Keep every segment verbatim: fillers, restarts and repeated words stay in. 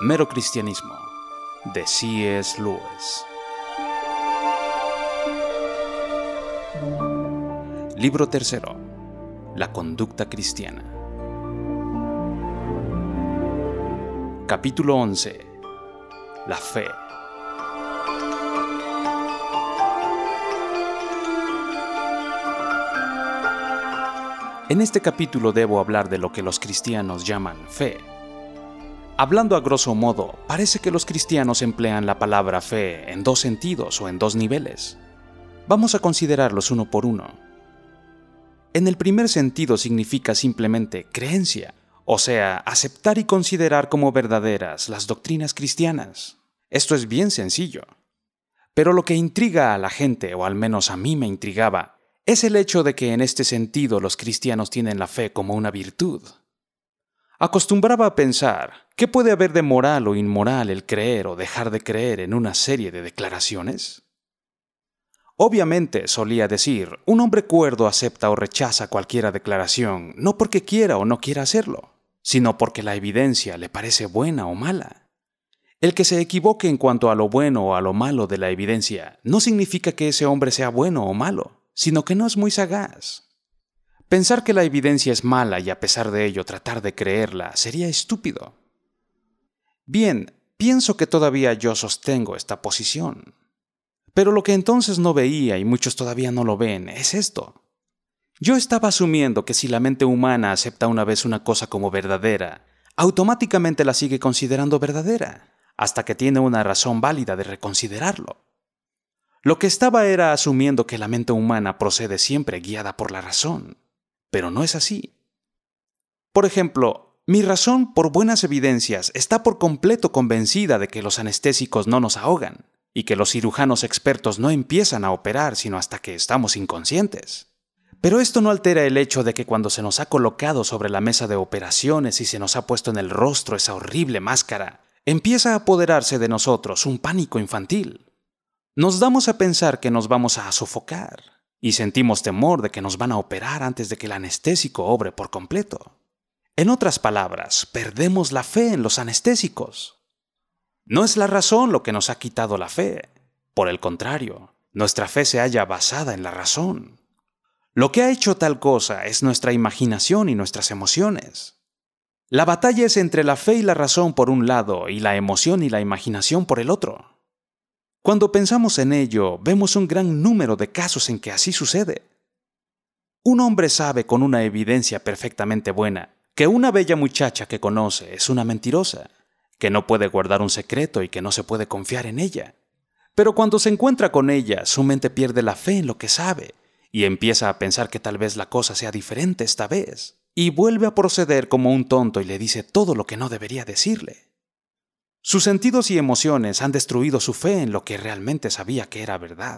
Mero Cristianismo, de C S Lewis. Libro tercero. La conducta cristiana. Capítulo once. La fe. En este capítulo debo hablar de lo que los cristianos llaman fe. Hablando a grosso modo, parece que los cristianos emplean la palabra fe en dos sentidos o en dos niveles. Vamos a considerarlos uno por uno. En el primer sentido significa simplemente creencia, o sea, aceptar y considerar como verdaderas las doctrinas cristianas. Esto es bien sencillo. Pero lo que intriga a la gente, o al menos a mí me intrigaba, es el hecho de que en este sentido los cristianos tienen la fe como una virtud. Acostumbraba a pensar, ¿qué puede haber de moral o inmoral el creer o dejar de creer en una serie de declaraciones? Obviamente, solía decir, un hombre cuerdo acepta o rechaza cualquier declaración, no porque quiera o no quiera hacerlo, sino porque la evidencia le parece buena o mala. El que se equivoque en cuanto a lo bueno o a lo malo de la evidencia no significa que ese hombre sea bueno o malo, sino que no es muy sagaz. Pensar que la evidencia es mala y a pesar de ello tratar de creerla sería estúpido. Bien, pienso que todavía yo sostengo esta posición. Pero lo que entonces no veía, y muchos todavía no lo ven, es esto. Yo estaba asumiendo que si la mente humana acepta una vez una cosa como verdadera, automáticamente la sigue considerando verdadera, hasta que tiene una razón válida de reconsiderarlo. Lo que estaba era asumiendo que la mente humana procede siempre guiada por la razón. Pero no es así. Por ejemplo, mi razón, por buenas evidencias, está por completo convencida de que los anestésicos no nos ahogan y que los cirujanos expertos no empiezan a operar sino hasta que estamos inconscientes. Pero esto no altera el hecho de que cuando se nos ha colocado sobre la mesa de operaciones y se nos ha puesto en el rostro esa horrible máscara, empieza a apoderarse de nosotros un pánico infantil. Nos damos a pensar que nos vamos a sofocar. Y sentimos temor de que nos van a operar antes de que el anestésico obre por completo. En otras palabras, perdemos la fe en los anestésicos. No es la razón lo que nos ha quitado la fe. Por el contrario, nuestra fe se halla basada en la razón. Lo que ha hecho tal cosa es nuestra imaginación y nuestras emociones. La batalla es entre la fe y la razón por un lado y la emoción y la imaginación por el otro. Cuando pensamos en ello, vemos un gran número de casos en que así sucede. Un hombre sabe con una evidencia perfectamente buena que una bella muchacha que conoce es una mentirosa, que no puede guardar un secreto y que no se puede confiar en ella. Pero cuando se encuentra con ella, su mente pierde la fe en lo que sabe y empieza a pensar que tal vez la cosa sea diferente esta vez, y vuelve a proceder como un tonto y le dice todo lo que no debería decirle. Sus sentidos y emociones han destruido su fe en lo que realmente sabía que era verdad.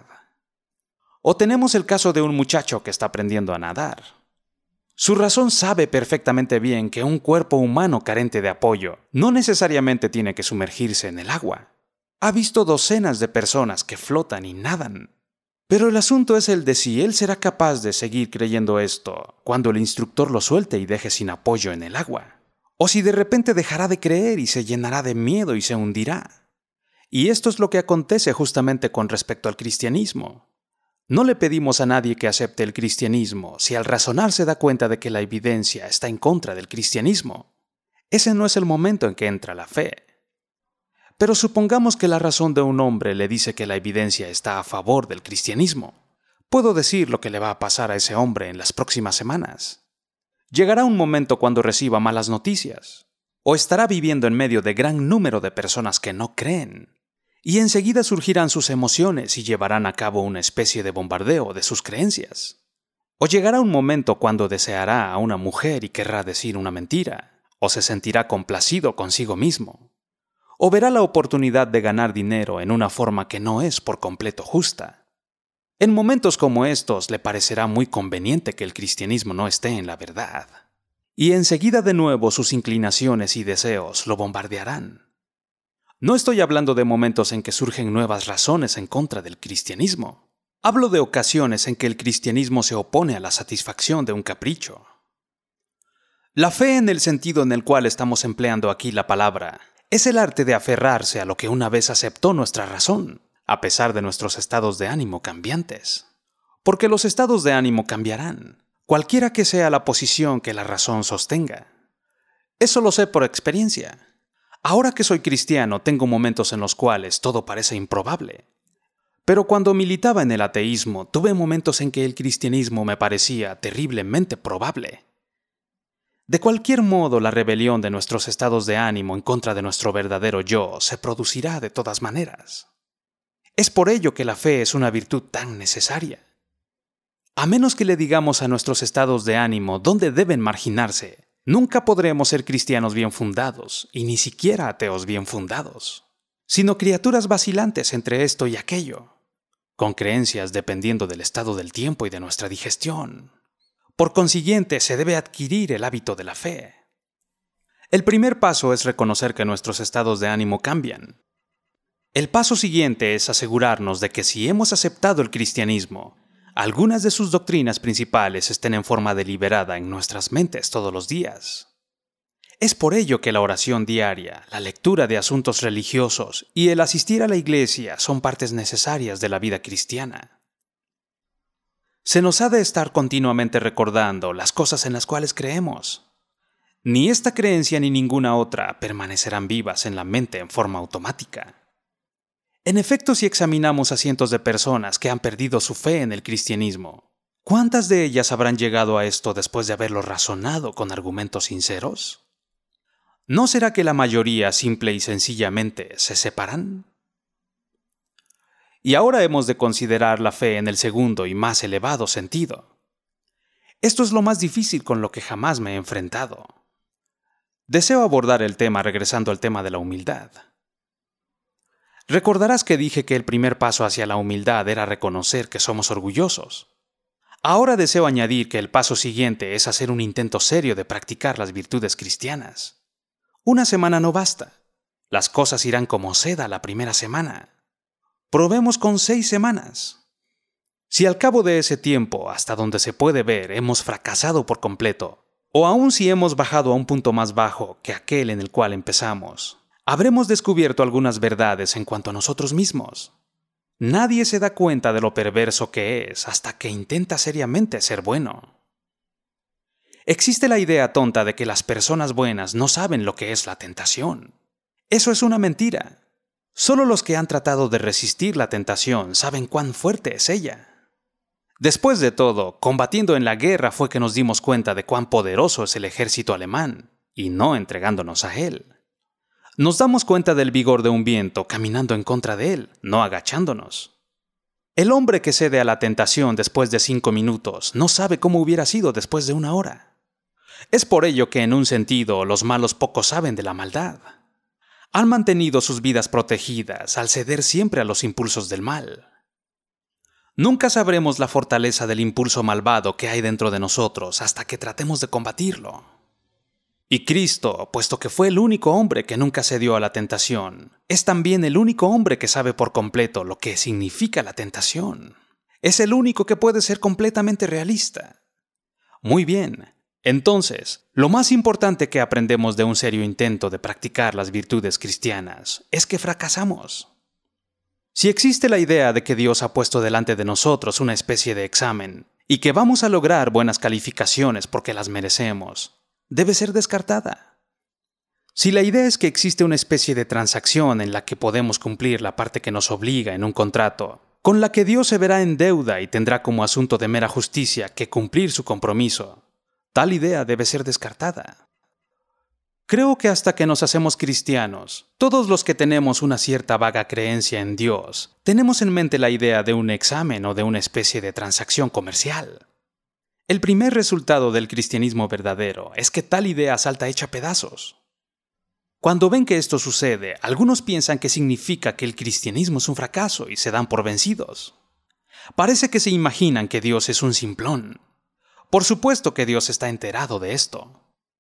O tenemos el caso de un muchacho que está aprendiendo a nadar. Su razón sabe perfectamente bien que un cuerpo humano carente de apoyo no necesariamente tiene que sumergirse en el agua. Ha visto docenas de personas que flotan y nadan. Pero el asunto es el de si él será capaz de seguir creyendo esto cuando el instructor lo suelte y deje sin apoyo en el agua. O si de repente dejará de creer y se llenará de miedo y se hundirá. Y esto es lo que acontece justamente con respecto al cristianismo. No le pedimos a nadie que acepte el cristianismo si al razonar se da cuenta de que la evidencia está en contra del cristianismo. Ese no es el momento en que entra la fe. Pero supongamos que la razón de un hombre le dice que la evidencia está a favor del cristianismo. Puedo decir lo que le va a pasar a ese hombre en las próximas semanas. Llegará un momento cuando reciba malas noticias, o estará viviendo en medio de gran número de personas que no creen, y enseguida surgirán sus emociones y llevarán a cabo una especie de bombardeo de sus creencias. O llegará un momento cuando deseará a una mujer y querrá decir una mentira, o se sentirá complacido consigo mismo, o verá la oportunidad de ganar dinero en una forma que no es por completo justa. En momentos como estos le parecerá muy conveniente que el cristianismo no esté en la verdad. Y enseguida de nuevo sus inclinaciones y deseos lo bombardearán. No estoy hablando de momentos en que surgen nuevas razones en contra del cristianismo. Hablo de ocasiones en que el cristianismo se opone a la satisfacción de un capricho. La fe en el sentido en el cual estamos empleando aquí la palabra Es el arte de aferrarse a lo que una vez aceptó nuestra razón, a pesar de nuestros estados de ánimo cambiantes. Porque los estados de ánimo cambiarán, cualquiera que sea la posición que la razón sostenga. Eso lo sé por experiencia. Ahora que soy cristiano, tengo momentos en los cuales todo parece improbable. Pero cuando militaba en el ateísmo, tuve momentos en que el cristianismo me parecía terriblemente probable. De cualquier modo, la rebelión de nuestros estados de ánimo en contra de nuestro verdadero yo se producirá de todas maneras. Es por ello que la fe es una virtud tan necesaria. A menos que le digamos a nuestros estados de ánimo dónde deben marginarse, nunca podremos ser cristianos bien fundados, y ni siquiera ateos bien fundados, sino criaturas vacilantes entre esto y aquello, con creencias dependiendo del estado del tiempo y de nuestra digestión. Por consiguiente, se debe adquirir el hábito de la fe. El primer paso es reconocer que nuestros estados de ánimo cambian. El paso siguiente es asegurarnos de que si hemos aceptado el cristianismo, algunas de sus doctrinas principales estén en forma deliberada en nuestras mentes todos los días. Es por ello que la oración diaria, la lectura de asuntos religiosos y el asistir a la iglesia son partes necesarias de la vida cristiana. Se nos ha de estar continuamente recordando las cosas en las cuales creemos. Ni esta creencia ni ninguna otra permanecerán vivas en la mente en forma automática. En efecto, si examinamos a cientos de personas que han perdido su fe en el cristianismo, ¿cuántas de ellas habrán llegado a esto después de haberlo razonado con argumentos sinceros? ¿No será que la mayoría simple y sencillamente se separan? Y ahora hemos de considerar la fe en el segundo y más elevado sentido. Esto es lo más difícil con lo que jamás me he enfrentado. Deseo abordar el tema regresando al tema de la humildad. Recordarás que dije que el primer paso hacia la humildad era reconocer que somos orgullosos. Ahora deseo añadir que el paso siguiente es hacer un intento serio de practicar las virtudes cristianas. Una semana no basta. Las cosas irán como seda la primera semana. Probemos con seis semanas. Si al cabo de ese tiempo, hasta donde se puede ver, hemos fracasado por completo, o aun si hemos bajado a un punto más bajo que aquel en el cual empezamos, habremos descubierto algunas verdades en cuanto a nosotros mismos. Nadie se da cuenta de lo perverso que es hasta que intenta seriamente ser bueno. Existe la idea tonta de que las personas buenas no saben lo que es la tentación. Eso es una mentira. Solo los que han tratado de resistir la tentación saben cuán fuerte es ella. Después de todo, combatiendo en la guerra fue que nos dimos cuenta de cuán poderoso es el ejército alemán, y no entregándonos a él. Nos damos cuenta del vigor de un viento caminando en contra de él, no agachándonos. El hombre que cede a la tentación después de cinco minutos no sabe cómo hubiera sido después de una hora. Es por ello que en un sentido los malos poco saben de la maldad. Han mantenido sus vidas protegidas al ceder siempre a los impulsos del mal. Nunca sabremos la fortaleza del impulso malvado que hay dentro de nosotros hasta que tratemos de combatirlo. Y Cristo, puesto que fue el único hombre que nunca cedió a la tentación, es también el único hombre que sabe por completo lo que significa la tentación. Es el único que puede ser completamente realista. Muy bien. Entonces, lo más importante que aprendemos de un serio intento de practicar las virtudes cristianas es que fracasamos. Si existe la idea de que Dios ha puesto delante de nosotros una especie de examen y que vamos a lograr buenas calificaciones porque las merecemos, debe ser descartada. Si la idea es que existe una especie de transacción en la que podemos cumplir la parte que nos obliga en un contrato, con la que Dios se verá en deuda y tendrá como asunto de mera justicia que cumplir su compromiso, tal idea debe ser descartada. Creo que hasta que nos hacemos cristianos, todos los que tenemos una cierta vaga creencia en Dios, tenemos en mente la idea de un examen o de una especie de transacción comercial. El primer resultado del cristianismo verdadero es que tal idea salta hecha pedazos. Cuando ven que esto sucede, algunos piensan que significa que el cristianismo es un fracaso y se dan por vencidos. Parece que se imaginan que Dios es un simplón. Por supuesto que Dios está enterado de esto.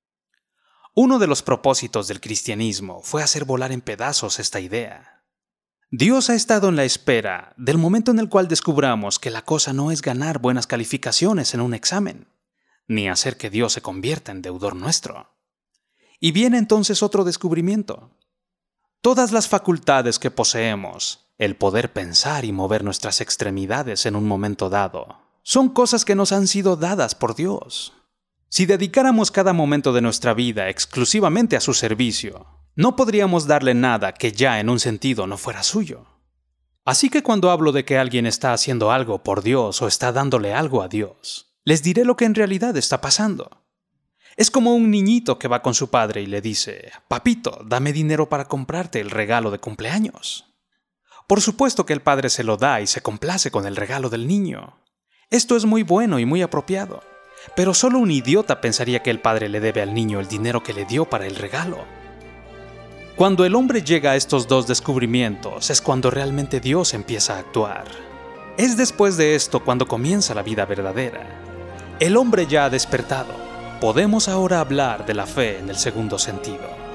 Uno de los propósitos del cristianismo fue hacer volar en pedazos esta idea. Dios ha estado en la espera del momento en el cual descubramos que la cosa no es ganar buenas calificaciones en un examen, ni hacer que Dios se convierta en deudor nuestro. Y viene entonces otro descubrimiento. Todas las facultades que poseemos, el poder pensar y mover nuestras extremidades en un momento dado, son cosas que nos han sido dadas por Dios. Si dedicáramos cada momento de nuestra vida exclusivamente a su servicio, no podríamos darle nada que ya en un sentido no fuera suyo. Así que cuando hablo de que alguien está haciendo algo por Dios o está dándole algo a Dios, les diré lo que en realidad está pasando. Es como un niñito que va con su padre y le dice: «Papito, dame dinero para comprarte el regalo de cumpleaños». Por supuesto que el padre se lo da y se complace con el regalo del niño. Esto es muy bueno y muy apropiado. Pero solo un idiota pensaría que el padre le debe al niño el dinero que le dio para el regalo. Cuando el hombre llega a estos dos descubrimientos es cuando realmente Dios empieza a actuar. Es después de esto cuando comienza la vida verdadera. El hombre ya ha despertado. Podemos ahora hablar de la fe en el segundo sentido.